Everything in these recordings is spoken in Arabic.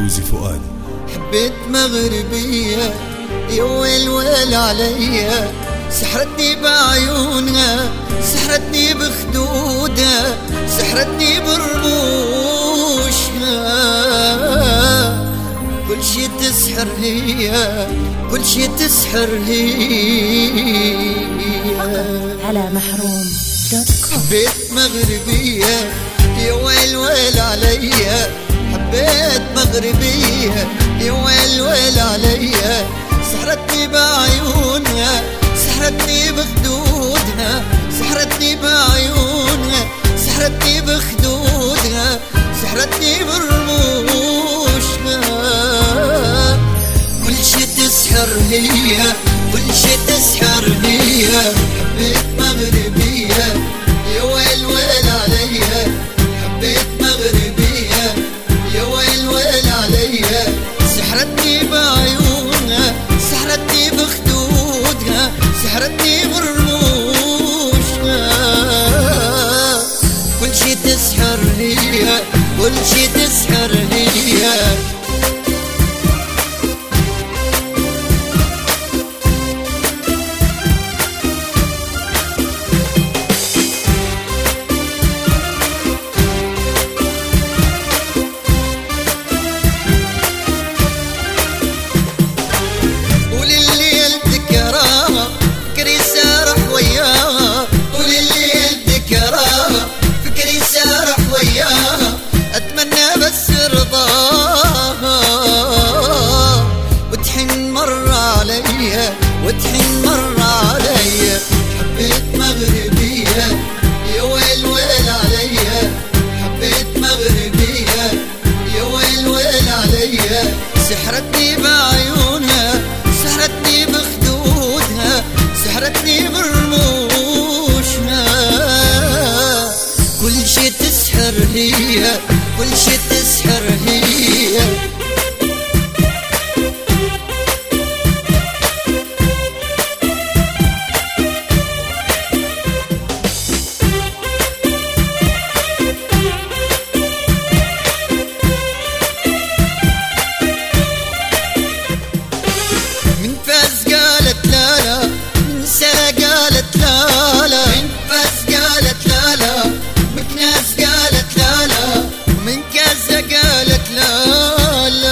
فوزي فؤاد. حبيت مغربية يا ويل ويل عليا، سحرتني بعيونها، سحرتني بخدودها، سحرتني برموشها. كل شي تسحر هي، كل شي تسحر هي. على محروم.com. حبيت مغربية يا ويل ويل عليا، حبيت مغربية يا ويل ويل عليا، سحرتني بعيونها، سحرتني بخدودها، سحرتني بعيونها، سحرتني بخدودها، سحرتني برموشها. كل شي تسحر هي، كل شي تسحر هي. حبيت مغربية يا ويل ويل عليا، حبيت مغربية يا ويل ويل عليا، سحرتني بعيونها، سحرتني بخدودها، سحرتني برموشها. كل شي تسحر هي، كل شي تسحر هي. أتمنى بس رضاها وتحن مرة عليا، وتحن مرة عليا. حبيت مغربية يا ويل ويل عليا، حبيت مغربية يا ويل ويل عليا، سحرتني بعيونها، سحرتني بخدودها، سحرتني برموشها. كل شي تسحر هي، كل شي تسحر هي. من فاز قالت لا لا، من سلا قالت لا لا، من فاز قالت لا لا، مكناس قالت لا لا، من كازا قالت لا لا.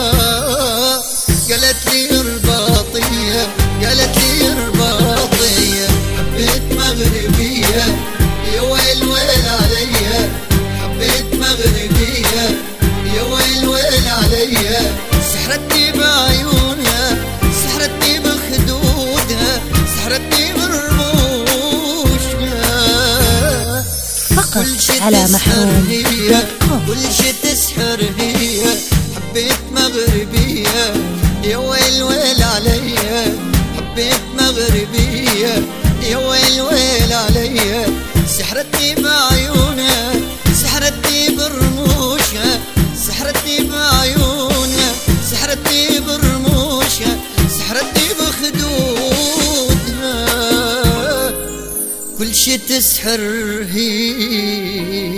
قالت لي رباطية، قالت لي رباطية. حبيت مغربية يا ويل ويل عليا، حبيت مغربية يا ويل ويل عليا، سحرتني بعيونها، سحرتني بخدودها، سحرتني برموشها. فقط على محروم. كل شي تسحر هي. حبيت مغربية يا ويل ويل عليا، حبيت مغربية يا ويل ويل عليا، سحرتني بعيونها، سحرتني برموشها، سحرتني بعيونها، سحرتني برموشها، سحرتني بخدودها. كل شي تسحر هي.